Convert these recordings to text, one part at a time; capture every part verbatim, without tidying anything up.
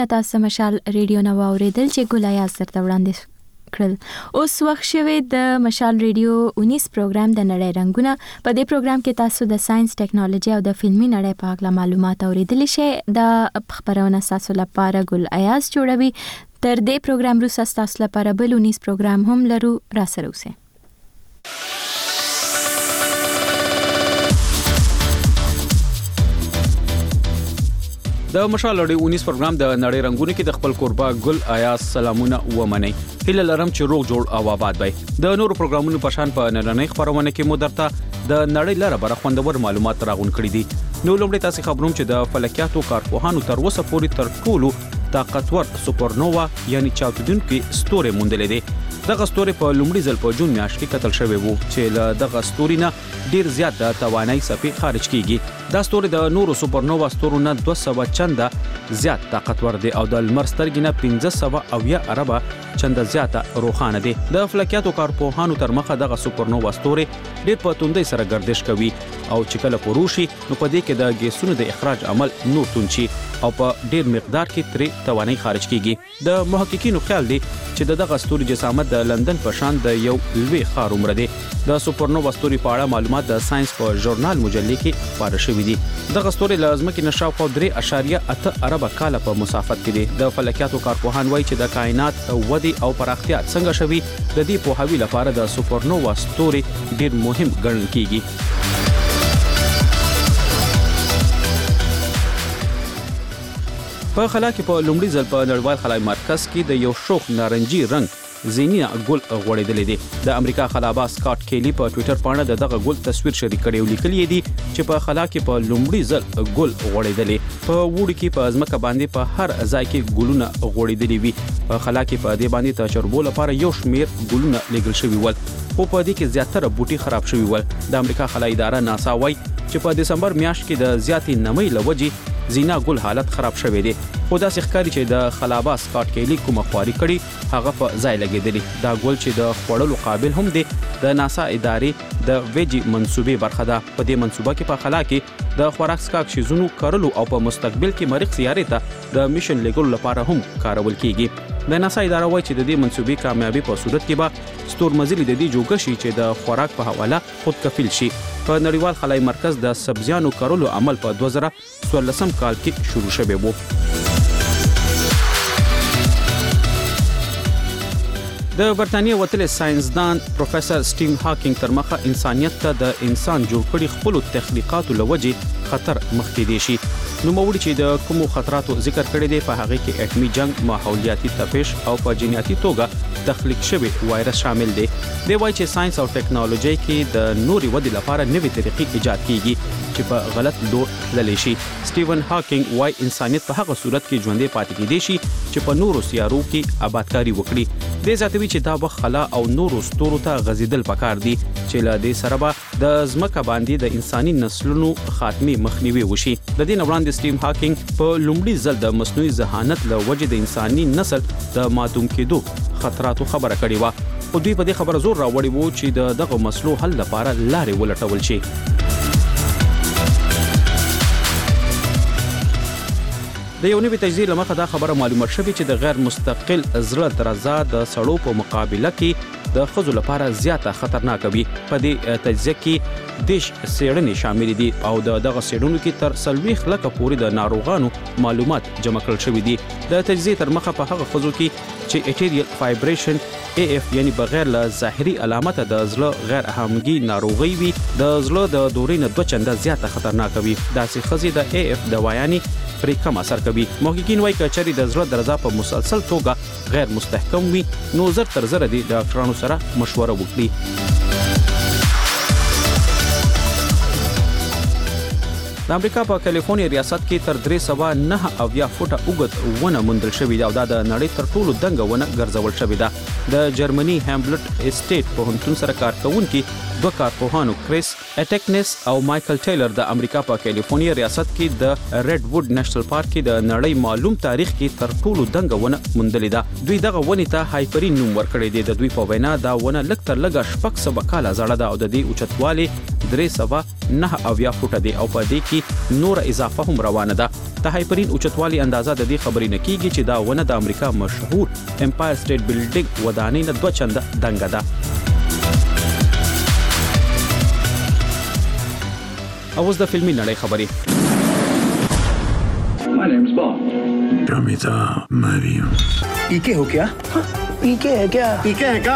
تاسو مشال ریډیو نو اوریدل چې ګولای اثر ته وړاندې کړل. اوس وخت شوی د مشال ریډیو انیس پروګرام د نړۍ رنگونه. په دې پروګرام کې تاسو د ساينس، ټیکنالوژي او د فلمي نړۍ په اړه معلومات اوریدلی شئ. د خبرونه تاسو لپاره ګل ایاز جوړوي. تر دې پروګرام وروسته تاسو لپاره بل انیس پروګرام هم لرو. را سره اوسئ. د مشال ریډیو انیس پروګرام د نړۍ رنگونه کې د خپل قربا ګل ایاز سلامونه ومنئ. هله لرم چې روغ جوړ او آباد وي. د نورو پروګرامونو په شان په نننۍ خبرونه کې مو درته د نړۍ لاره بر خوندور معلومات راغون کړی دي. نو لومړی تاسو خبروم چې د فلکیاتو کارپوهانو تر اوسه پورې تر ټولو طاقتور سوپرنووا یعنی چاودونکي ستوري موندلې دي. دغه ستوري په لومړي ځل په جون میاشت کې کتل شوی وو چې له دغه ستوري نه ډیر زیات د توانایي څخه خارج کیږي. دا ستوري د نورو سوپرنووا ستورو نه دوه سوه چنده زیات طاقتور دي او د لمر سترګې نه پنځه سوه او یا اربه چنده زیاته روښانه دي. د فلکیاتو کارپوهانو تر مخه دغه سوپرنووا ستوري ډیر په توندۍ سره گردش کوي او چې کله پروشي نو په دې کې د ګیسونو د اخراج عمل نور تونچی او په ډیر مقدار کې ترې توانایي خارج کیږي. د محققینو خیال دی چې دغه ستوري جسامت د لندن په شان د یو لوی ښار عمر دی. د سوپرنووا ستوري په اړه معلومات د ساينس په ژورنال مجلې کې خپاره شوي دي. دغه ستوري له ځمکې نه شاوخوا درې اعشاریه اته اربه کاله په مسافت کې دي. د فلکیاتو کارپوهان وایي چې د کائنات ودی او پراختیا څنګه شوي د دې پوهاوي لپاره د سوپرنووا ستوري ډیر مهم ګڼل کیږي. په خلا کې په لومړي ځل په نړیوال خلای مرکز کې د یو شوخ نارنجي رنگ زینی ګل غوړېدلې دي. د امریکا خلاباز سکاټ کیلی په ټوئیټر باندې دغه ګل تصویر شریک کړی او لیکلی دی چې په خلا کې په لومړي ځل ګل غوړېدلې. په وړي کې په ځمکه باندې په هر ځای کې ګلونه غوړېدلې وي. په خلا کې په دې باندې تجربو لپاره یو شمیر ګلونه لګل شوی ول خو په دې کې زیاتره بوټي خراب شوی ول. د امریکا خلای اداره ناسا وايي چې په دسمبر میاشت کې د زیاتې نمۍ لوجې زینا ګل حالت خراب شوی دی. خو دا ښکاري چې د خلاباز سکاټ کیلی کومه خواري کړي هغه په ځای لګیدلی. دا ګل چې د خوړلو قابل هم دی د ناسا ادارې د ویجی منسوبې برخه ده. په دې منسوبه کې په خلا کې د خوراک سکاک شیزونو کارلو او په مستقبل کې مریخ سیارې ته د میشن لګولو لپاره هم کارول کیږي. د ناسا اداره وایي چې د دې منسوبې کامیابی په صورت کې به ستورمزلي د دې جوړ شي چې د خوراک په حواله خود کفیل شي. په نړیوال خلای مرکز د سبزیانو کارلو عمل په دوه زره څوارلسم کال کې شروع شوی وو. د برتانیې وتلي ساينسدان پروفیسور سټیون هاکینګ تر مخه انسانيت ته د انسان جوړ کړي خپل تخلیقاتو لوجه خطر مخ کې دي شي. نو موږ چې د کومو خطراتو ذکر کړی دی په هغه کې اټومي جنگ، ماحولیاتي تپش او په جینیاتي توګه تخلیق شوی وایرس شامل دي. دی وایي چې ساينس او ټیکنالوژي کې د نوري ودی لپاره نوې طریقې ایجاد کیږي چې په غلط لور تللی شي. سټیون هاکینګ وایي انسانيت په هغه صورت کې ژوندې پاتې کېدی شي چې په نورو سیارو کې آبادکاری وکړي. د زیاتوي چې دا وخت خلا او نورو ستورو ته غزیدل پکار دي چې له دې سره به د ځمکه باندې د انساني نسلونو خاتمه مخنیوي وشي. د دې وړاندې سټیون هاکینګ په لومړي ځل د مصنوعي ذهانت له وجې د انساني نسل د ماتوم کېدو خطراتو خبره کړې و. خو دوی په دې خبره زور راوړی وو چې د دغه مسلو حل لپاره لارې ولټول شي. د یو نوي تجزیه لمخه دا خبره معلومه شوې چې د غیر مستقل زړه درزا د سړو په مقابله کې د خزو لپاره زیاته خطرناک وي. په دې تجزیه کې دیش سیړنې شامل دي او د دغه سیړونو کې تر سلويخ لکه پورې د ناروغانو معلومات جمع کړل شوې دي. د تجزیه تر مخه په هغه خزو کې چې اټریال فایبریشن اے اف یعنی بغیر له ظاهري علامت د زړه غیر اهمګي ناروغي وي د زړه د دورې نه دوه چنده زیاته خطرناک وي. دا چې خزي د اے اف دواياني پرې کم اثر کوي. محققین وايي چې چری د زړه درزا په مسلسل توګه غیر مستحکم وي نو زر تر زر دي د ډاکټرانو سره مشوره وکړي. د امریکا په کالیفورنیا ریاست کې تر درې سوه نه اویا فوټه اوږد ونه موندل شوې ده او دا د نړۍ تر ټولو دنګه ونه ګرځول شوې ده. د جرمني هامبلټ اسټیټ پوهنتون سره کار کوونکي دوه کارپوهانو کریس اټیکنس او مایکل ټیلر د امریکا په کالیفورنیا ریاست کې د ریډ ووډ نېشنل پارک کې د نړۍ معلوم تاریخ کې تر ټولو دنګه ونه موندلې ده. دوی دغه ونې ته هایپرین نوم ورکړی دی. د دوی په وینا دا ونه لږ تر لږه شپږ سوه کاله زړه ده او د دې اوچتوالی درې سوه نه اویا فوټه دی او په دې کې کې نور اضافه هم روانه ده. د هایپرین اوچتوالي اندازه د دې خبرې نه کیږي چې دا ونه د امریکا مشهور امپایر سټیټ بلډینګ ودانۍ نه دوه چنده دنګه ده. اوس د فلمي نړۍ خبرې. My name is Bond. Ramita Mario. ¿Y qué हो क्या? ¿Y qué है क्या? ¿Y qué है क्या?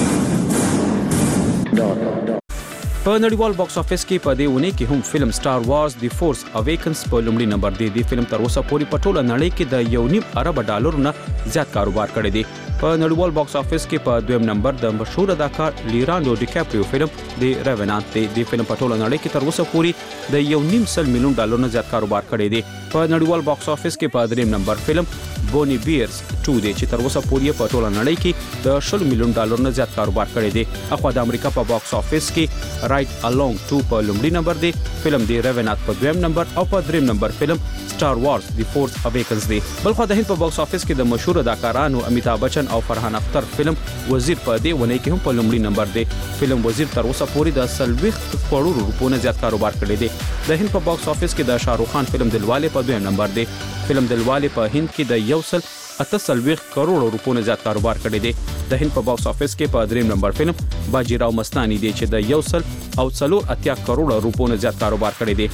په نړیوال باکس افیس کې په دې ونې کې هم فلم سٹار وارز دی فورس اویکنز په لومړي نمبر دی. دی فلم تر اوسه پورې په ټوله نړۍ کې د یو نیم ارب ډالرو نه زیات کاروبار کړی دی. په نړیوال باکس افیس کې په دویم نمبر د مشهور اداکار لیرانډو ډیکاپریو فلم دی ریونانت دی. دی فلم په ټوله نړۍ کې تر اوسه پورې د یو نیم سل میلیون ډالرو نه زیات کاروبار کړی دی. په نړیوال باکس افیس کې په دریم نمبر فلم بونی بیرز ټو دی چې تر اوسه پورې په ټوله نړۍ کې د شل میلیون ډالرو نه زیات کاروبار کړی دی. اخوا د امریکا په باکس افیس کې رائټ الونګ ټو په لومړي نمبر دی، فلم دی ریونانت په دویم نمبر او په دریم نمبر فلم سٹار وارز دی فورس اویکنز دی. بلخو د هند په باکس افیس کې د مشهور اداکارانو امیتاب بچن او فرحان اختر فلم وزیر په دې ونې کې هم په لومړي نمبر دی. فلم وزیر تر اوسه پورې د سلويخت کروڑ روپو نه زیات کاروبار کړی دی. د هند په باکس افیس کې د شاهرخ خان فلم دلواله په دویم نمبر دی. فلم دلواله په هند کې د یو سل اته سلويخت کروڑ روپو نه زیات کاروبار کړی دی. د هند په باکس افیس کې په دریم نمبر فلم باجیراو مستانی دی چې د یو سل او څلور اتیا کروڑ روپو نه زیات کاروبار کړی دی.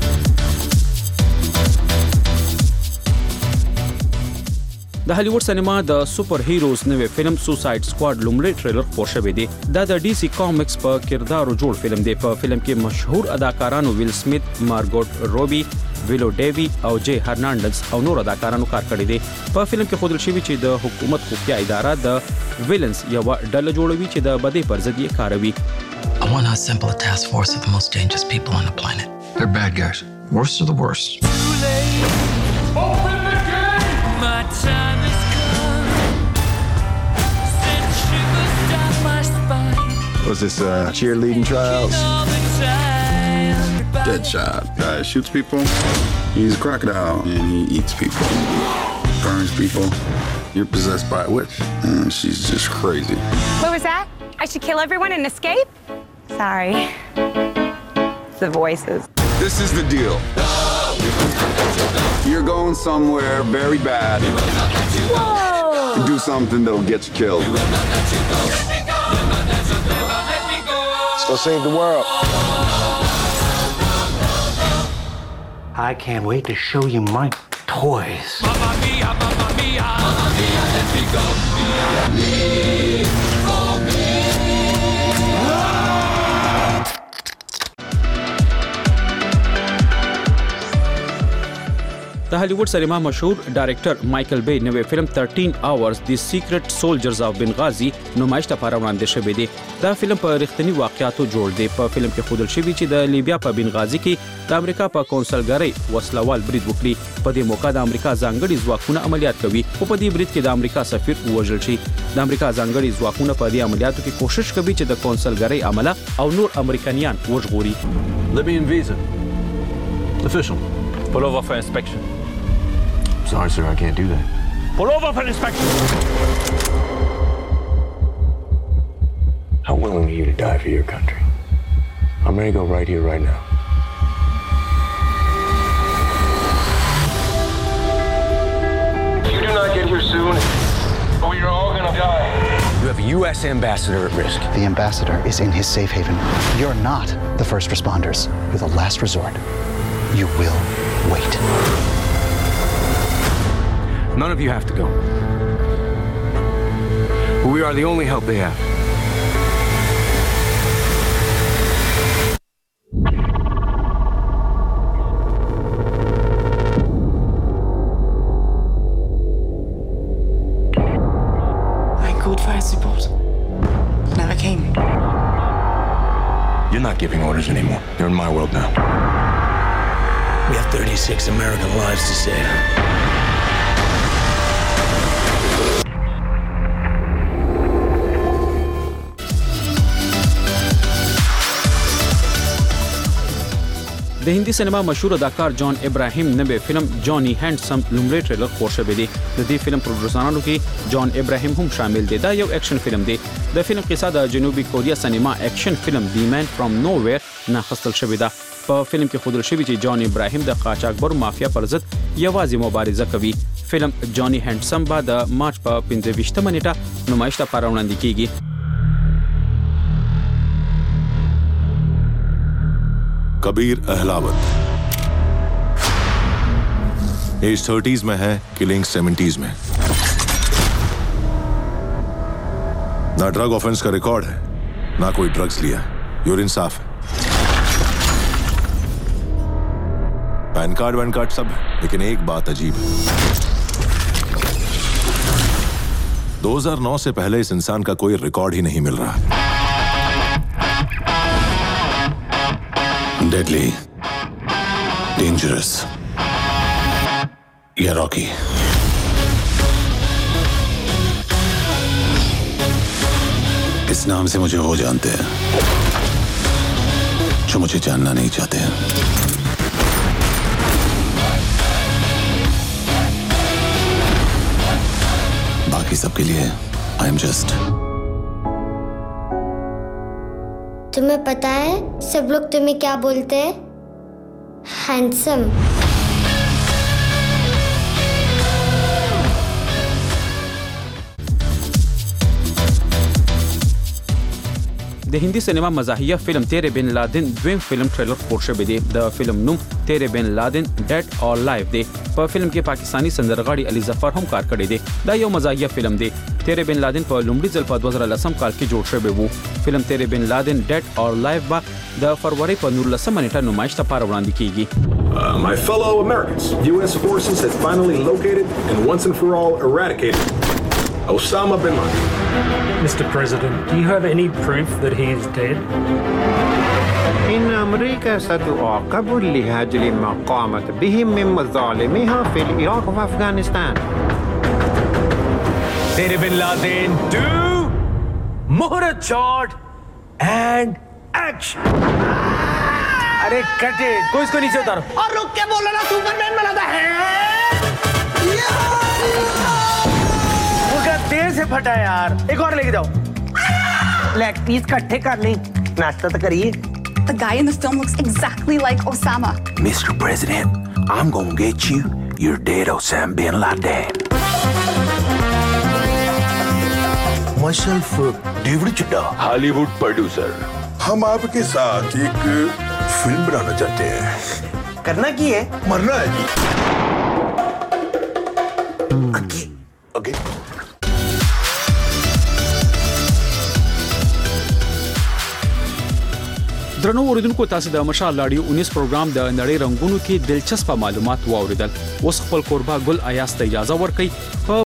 د هالیوډ سینما د سپر هیروز نوې فلم سوساید سکواډ لومړی ټریلر خپور شوی دی. دا د ډي سي کامکس په کردارو جوړ فلم دی. په فلم کې مشهور اداکارانو ویل سمیت، مارګوټ روبي، ویلو ډیوی او جے هرنانډز او نور اداکارانو کار کړی دی. په فلم کې ښودل شوی چې د حکومت خفیه اداره د ویلنز یو ډله جوړوي چې د بدۍ پر ضد یې کاروي. I want to assemble a task force of the most dangerous people on the planet. They're bad guys. Worst of the worst. Open the gate! My time has come. Send shivers down my spine. Was this uh, cheerleading trials? All the time. Deadshot. Guy shoots people. He's a crocodile and he eats people. Burns people. You're possessed by a witch and she's just crazy. What was that? I should kill everyone and escape? Sorry. It's the voices. This is the deal. You're going somewhere very bad. Whoa! Do something that'll get you killed. Let's go save the world. I can't wait to show you my toys. Mamma mia, mamma mia. Mamma mia, let me go. Mia, me. Oh, me. د هالیوډ سینما مشهور ډایرکټر مایکل بی نوې فلم تھرټین آورز دی سیکرټ سولجرز اف بنغازي نمایش لپاره وړاندې شوی دی. دا فلم په رښتینی واقعیاتو جوړ دی. په فلم کې ښودل شوی چې د لیبیا په بنغازي کې د امریکا په کونسلګرۍ وسلوال برید وکړي. په دې موقع د امریکا ځانګړي ځواکونه عملیات کوي خو په دې برید کې د امریکا سفیر وژل شي. د امریکا ځانګړي ځواکونه په دې عملیاتو کې کوشش کوي چې د کونسلګرۍ عمله او نور امریکایان وژغوري. Libyan visa. Official. Pull over for inspection. Sorry, sir, I can't do that. Pull over for inspection. How willing are you to die for your country? I'm ready to go right here, right now. You do not get here soon, we are all gonna die. You have a U S ambassador at risk. The ambassador is in his safe haven. You're not the first responders. You're the last resort. You will wait. None of you have to go. But we are the only help they have. I called fire support. Never came. You're not giving orders anymore. You're in my world now. We have thirty-six American lives to save. د هندي سینما مشهور اداکار جان ابراهیم نوې فلم جانی هانډسم لومړی ټریلر خپور شوی دی. د دې فلم پروډوسرانو کې جان ابراهیم هم شامل دی. دا یو اکشن فلم دی. د فلم قصه د جنوبي کوریا سینما اکشن فلم دی مین فرام نو ویر نه اخیستل شوې ده. په فلم کې ښودل شوی چې جان ابراهیم د قاچاقبر مافیا پر ضد یوازې مبارزه کوي. فلم جانی هینډسم به د مارچ په پنځه ویشتمه نیټه نمایش لپاره وړاندې کیږي. Kabir Ahlawat age thirties में है, killing seventies में. ना drug offence का रिकॉर्ड है, ना कोई ड्रग्स लिया. योर इंसाफ है. पैन कार्ड वैन कार्ड सब है, लेकिन एक बात अजीब है. दो हज़ार नौ से पहले इस इंसान का कोई रिकॉर्ड ही नहीं मिल रहा. Deadly, dangerous, या रॉकी. इस नाम से मुझे वो जानते हैं जो मुझे जानना नहीं चाहते हैं. बाकी सबके लिए आई एम जस्ट. तुम्हें पता है सब लोग तुम्हें क्या बोलते हैं? Handsome. د هندي سینما مزاحیه فلم تیرے بن لادن دویم فلم ټریلر خپور شوی دی. د فلم نوم تیرے بن لادن ډیډ اور لایو دی. په فلم کې پاکستانی سندرغاړي علي ظفر هم کار کړی دی. دا یو مزاحیه فلم دی. تیرے بن لادن په لومړي ځل په دوه زره لسم کال کې جوړ شوی وو. فلم تیرے بن لادن ډیډ اور لایو به د فروری په نولسمه نیټه نمایش لپاره وړاندې کیږي. Uh, my fellow Americans, U S forces have finally located and once and for all eradicated Osama bin Laden. Mister President, do you have any proof that he is dead? إن أمريكا ستعاقب لأجل ما قامت به من مظالمها في العراق وأفغانستان. Tere Bin Laden two मुहूर्त shot and action. अरे cut it. कोई इसको नीचे उतारो. और रुक के बोलो ना, सुपरमैन बनाता है. वो क्या देर से फटा यार. एक और लेके जाओ. लेग पीस इकट्ठे कर ली. नाश्ता तो करिए. The guy in the film looks exactly like Osama. Mister President, I'm gonna get you. You're dead, Osama bin Laden. Myself, David Chidda, Hollywood producer. हम आपके साथ एक फिल्म बनाना चाहते हैं. करना की है? मरना है जी. Okay okay. درنو اوریدونکو تاسو د مشال لاډیو انیس پروګرام د نړۍ رنگونو کې دلچسپ معلومات واوریدل. اوس خپل کوربه ګل ایاس ته اجازه ورکړئ.